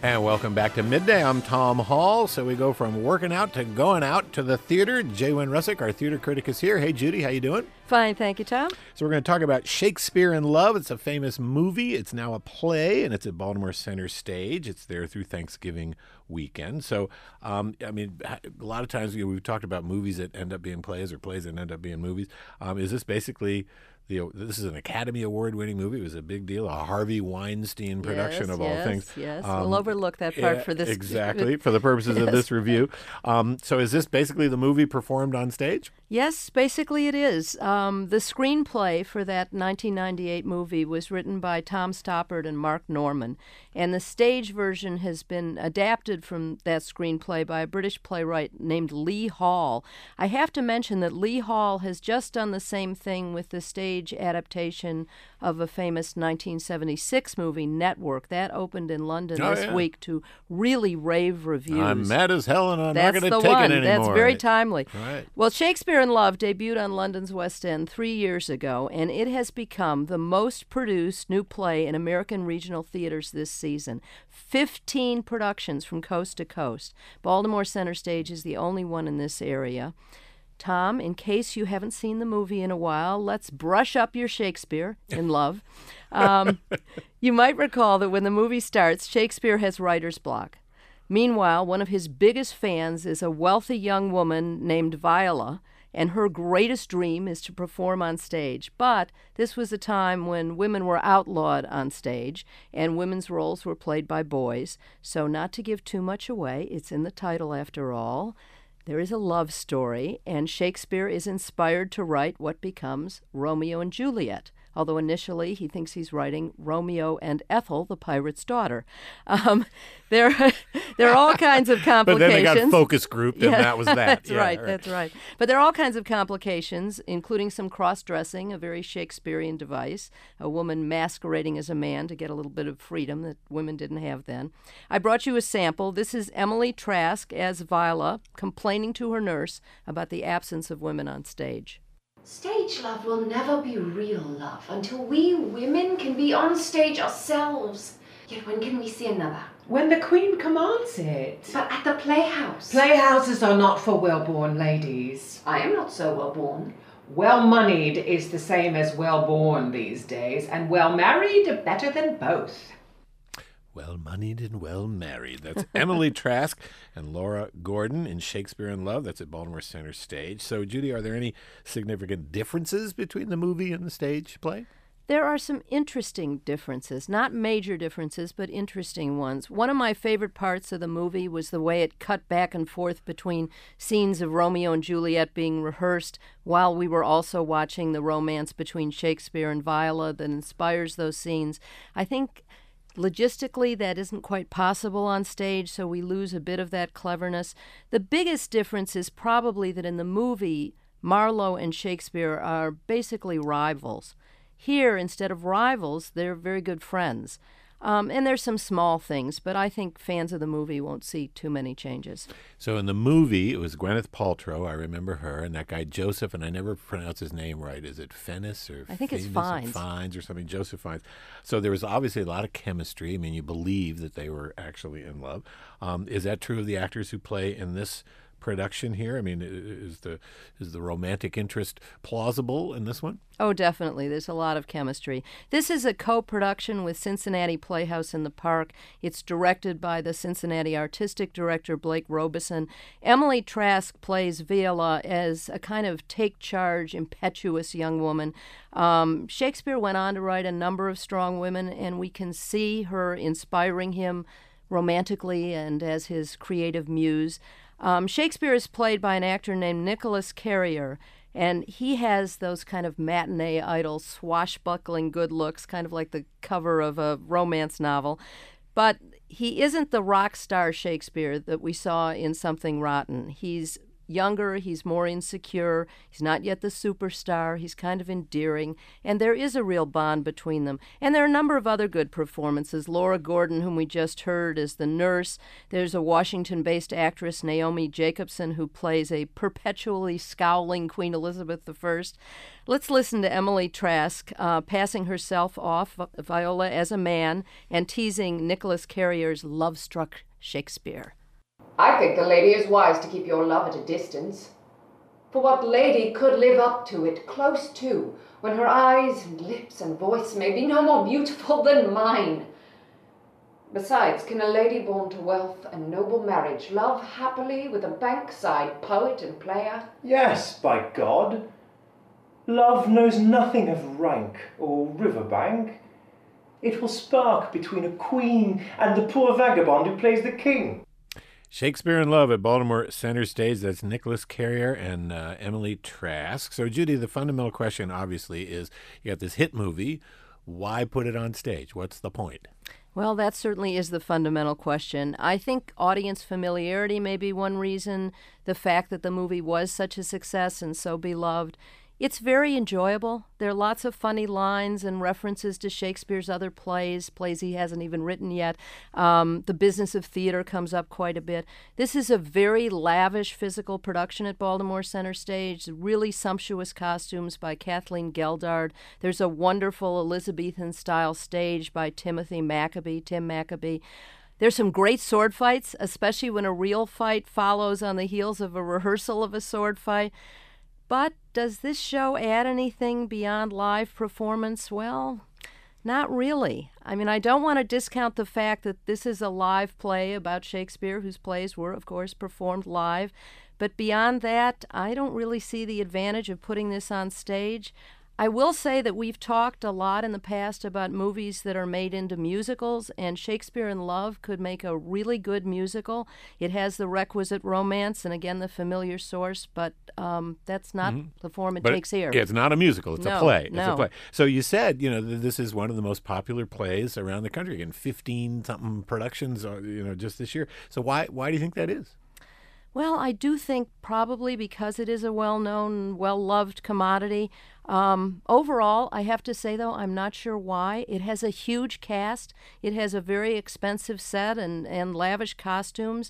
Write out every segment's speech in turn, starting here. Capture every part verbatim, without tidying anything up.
And welcome back to Midday. I'm Tom Hall. So we go from working out to going out to the theater. Jay Wynn Russick, our theater critic, is here. Hey, Judy, how you doing? Fine, thank you, Tom. So we're going to talk about Shakespeare in Love. It's a famous movie. It's now a play, and it's at Baltimore Center Stage. It's there through Thanksgiving weekend. So, um, I mean, a lot of times you know, we've talked about movies that end up being plays or plays that end up being movies. Um, is this basically... The, this is an Academy Award-winning movie. It was a big deal, a Harvey Weinstein production yes, of yes, all things. Yes, um, we'll overlook that part yeah, for this. Exactly, for the purposes yes. of this review. Um, so is this basically the movie performed on stage? Yes, basically it is. Um, the screenplay for that nineteen ninety-eight movie was written by Tom Stoppard and Mark Norman, and the stage version has been adapted from that screenplay by a British playwright named Lee Hall. I have to mention that Lee Hall has just done the same thing with the stage adaptation of a famous nineteen seventy-six movie, Network. That opened in London oh, this yeah. week to really rave reviews. I'm mad as hell and I'm That's not going the to take one. it anymore. That's very timely. Right. Well, Shakespeare in Love debuted on London's West End three years ago, and it has become the most produced new play in American regional theaters this season. fifteen productions from coast to coast. Baltimore Center Stage is the only one in this area. Tom, in case you haven't seen the movie in a while, let's brush up your Shakespeare in Love. Um, you might recall that when the movie starts, Shakespeare has writer's block. Meanwhile, one of his biggest fans is a wealthy young woman named Viola, and her greatest dream is to perform on stage. But this was a time when women were outlawed on stage, and women's roles were played by boys. So not to give too much away, it's in the title after all. There is a love story, and Shakespeare is inspired to write what becomes Romeo and Juliet, although initially he thinks he's writing Romeo and Ethel, the pirate's daughter. Um, there, there are all kinds of complications. But then they got focus grouped, and yeah, that was that. That's yeah, right, right, that's right. But there are all kinds of complications, including some cross-dressing, a very Shakespearean device, a woman masquerading as a man to get a little bit of freedom that women didn't have then. I brought you a sample. This is Emily Trask as Viola, complaining to her nurse about the absence of women on stage. Stage love will never be real love until we women can be on stage ourselves. Yet when can we see another? When the Queen commands it. But at the playhouse. Playhouses are not for well-born ladies. I am not so well born. Well-moneyed is the same as well-born these days, and well-married better than both. Well-moneyed and well-married. That's Emily Trask and Laura Gordon in Shakespeare in Love. That's at Baltimore Center Stage. So, Judy, are there any significant differences between the movie and the stage play? There are some interesting differences, not major differences, but interesting ones. One of my favorite parts of the movie was the way it cut back and forth between scenes of Romeo and Juliet being rehearsed while we were also watching the romance between Shakespeare and Viola that inspires those scenes. I think logistically, that isn't quite possible on stage, so we lose a bit of that cleverness. The biggest difference is probably that in the movie, Marlowe and Shakespeare are basically rivals. Here, instead of rivals, they're very good friends. Um, and there's some small things, but I think fans of the movie won't see too many changes. So in the movie, it was Gwyneth Paltrow, I remember her, and that guy Joseph, and I never pronounce his name right. Is it Fiennes or I think it's Fiennes Fiennes. or Fiennes or something? Joseph Fiennes. So there was obviously a lot of chemistry. I mean, you believe that they were actually in love. Um, is that true of the actors who play in this production here? I mean, is the is the romantic interest plausible in this one? Oh, definitely. There's a lot of chemistry. This is a co-production with Cincinnati Playhouse in the Park. It's directed by the Cincinnati artistic director, Blake Robeson. Emily Trask plays Viola as a kind of take-charge, impetuous young woman. Um, Shakespeare went on to write a number of strong women, and we can see her inspiring him romantically and as his creative muse. Um, Shakespeare is played by an actor named Nicholas Carrier, and he has those kind of matinee idol, swashbuckling good looks, kind of like the cover of a romance novel. But he isn't the rock star Shakespeare that we saw in Something Rotten. He's younger, he's more insecure, he's not yet the superstar, he's kind of endearing, and there is a real bond between them. And there are a number of other good performances. Laura Gordon, whom we just heard, is the nurse. There's a Washington-based actress, Naomi Jacobson, who plays a perpetually scowling Queen Elizabeth the First. Let's listen to Emily Trask uh, passing herself off, Viola, as a man, and teasing Nicholas Carrier's love-struck Shakespeare. I think the lady is wise to keep your love at a distance. For what lady could live up to it, close to, when her eyes and lips and voice may be no more beautiful than mine? Besides, can a lady born to wealth and noble marriage love happily with a bankside poet and player? Yes, by God. Love knows nothing of rank or riverbank. It will spark between a queen and the poor vagabond who plays the king. Shakespeare in Love at Baltimore Center Stage. That's Nicholas Carrier and uh, Emily Trask. So, Judy, the fundamental question, obviously, is you got this hit movie. Why put it on stage? What's the point? Well, that certainly is the fundamental question. I think audience familiarity may be one reason, the fact that the movie was such a success and so beloved. It's very enjoyable. There are lots of funny lines and references to Shakespeare's other plays, plays he hasn't even written yet. Um, the business of theater comes up quite a bit. This is a very lavish physical production at Baltimore Center Stage, really sumptuous costumes by Kathleen Geldard. There's a wonderful Elizabethan-style stage by Timothy Maccabee, Tim Maccabee. There's some great sword fights, especially when a real fight follows on the heels of a rehearsal of a sword fight. But does this show add anything beyond live performance? Well, not really. I mean, I don't want to discount the fact that this is a live play about Shakespeare, whose plays were, of course, performed live. But beyond that, I don't really see the advantage of putting this on stage. I will say that we've talked a lot in the past about movies that are made into musicals, and Shakespeare in Love could make a really good musical. It has the requisite romance and, again, the familiar source, but um, that's not mm-hmm. the form it but takes here. It, it's not a musical. It's no, a play. No. It's a play. So you said, you know, th- this is one of the most popular plays around the country. Again, fifteen-something productions, uh, you know, just this year. So why why do you think that is? Well, I do think probably because it is a well-known, well-loved commodity. Um, overall, I have to say, though, I'm not sure why. It has a huge cast. It has a very expensive set and, and lavish costumes.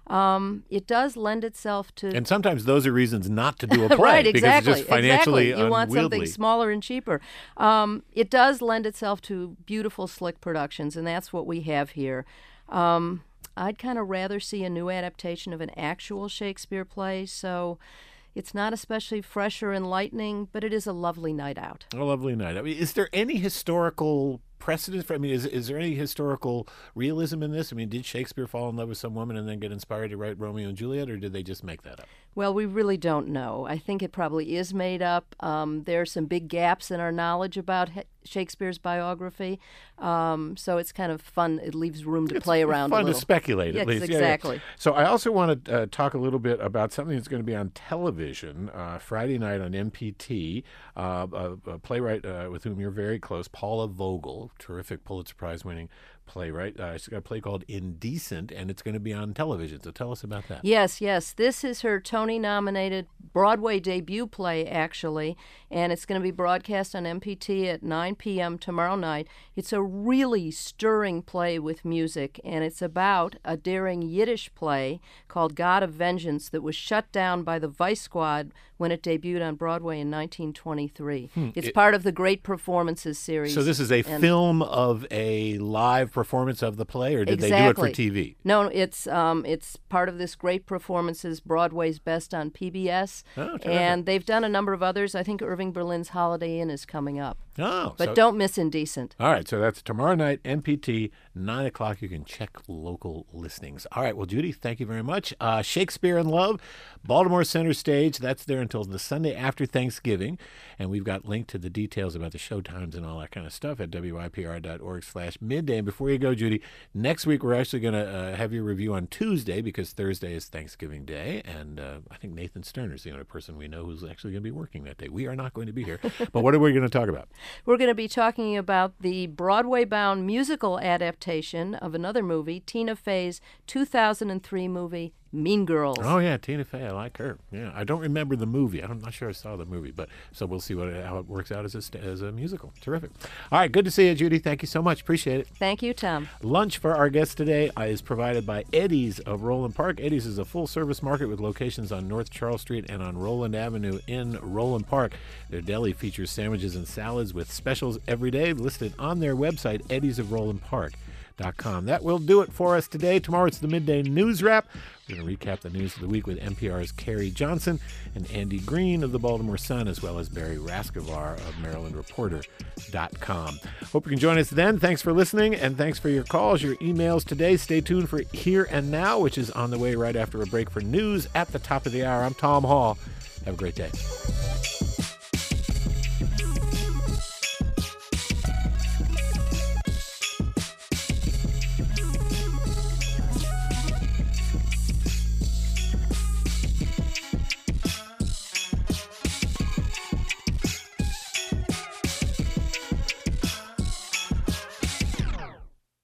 Um, it does lend itself to... And sometimes those are reasons not to do a play. Right, exactly. Because it's just financially exactly. You want unwieldy. something smaller and cheaper. Um, it does lend itself to beautiful, slick productions, and that's what we have here. Um, I'd kind of rather see a new adaptation of an actual Shakespeare play, so it's not especially fresh or enlightening, but it is a lovely night out. A lovely night. I mean, is there any historical precedent for, I mean, is is there any historical realism in this? I mean, did Shakespeare fall in love with some woman and then get inspired to write Romeo and Juliet, or did they just make that up? Well, we really don't know. I think it probably is made up. Um, there are some big gaps in our knowledge about he- Shakespeare's biography, um, so it's kind of fun. It leaves room to it's play around fun a little. to speculate, yes, at least. exactly. Yeah, yeah. So I also want to uh, talk a little bit about something that's going to be on television uh, Friday night on M P T. Uh, a, a playwright uh, with whom you're very close, Paula Vogel, terrific Pulitzer Prize-winning playwright. Uh, she's got a play called Indecent, and it's going to be on television. So tell us about that. Yes, yes. This is her Tony-nominated Broadway debut play, actually, and it's going to be broadcast on M P T at nine p.m. tomorrow night. It's a really stirring play with music, and it's about a daring Yiddish play called God of Vengeance that was shut down by the Vice Squad when it debuted on Broadway in nineteen twenty-three. Hmm. It's it, part of the Great Performances series. So this is a film of a live performance of the play, or did exactly. they do it for T V? No, it's um, it's part of this Great Performances, Broadway's Best on P B S. Oh, and they've done a number of others. I think Irving Berlin's Holiday Inn is coming up. Oh, but so, don't miss Indecent. All right, so that's tomorrow night, M P T, nine o'clock. You can check local listings. All right, well, Judy, thank you very much. Uh, Shakespeare in Love, Baltimore Center Stage. That's there until the Sunday after Thanksgiving. And we've got linked to the details about the show times and all that kind of stuff at W I P R dot org slash midday. And before you go, Judy, next week we're actually going to uh, have your review on Tuesday because Thursday is Thanksgiving Day. And uh, I think Nathan Sterner is the only person we know who's actually going to be working that day. We are not going to be here. But what are we going to talk about? We're going to be talking about the Broadway-bound musical adaptation of another movie, Tina Fey's two thousand three movie, Mean Girls. Oh yeah, Tina Fey. I like her. Yeah, I don't remember the movie. I'm not sure I saw the movie, but so we'll see what it, how it works out as a st- as a musical. Terrific. All right, good to see you, Judy. Thank you so much. Appreciate it. Thank you, Tom. Lunch for our guest today uh, is provided by Eddie's of Roland Park. Eddie's is a full-service market with locations on North Charles Street and on Roland Avenue in Roland Park. Their deli features sandwiches and salads with specials every day listed on their website, eddies of roland park dot com. That will do it for us today. Tomorrow it's the Midday News Wrap. We're going to recap the news of the week with N P R's Carrie Johnson and Andy Green of the Baltimore Sun, as well as Barry Raskovar of Maryland Reporter dot com. Hope you can join us then. Thanks for listening, and thanks for your calls, your emails today. Stay tuned for Here and Now, which is on the way right after a break for news at the top of the hour. I'm Tom Hall. Have a great day.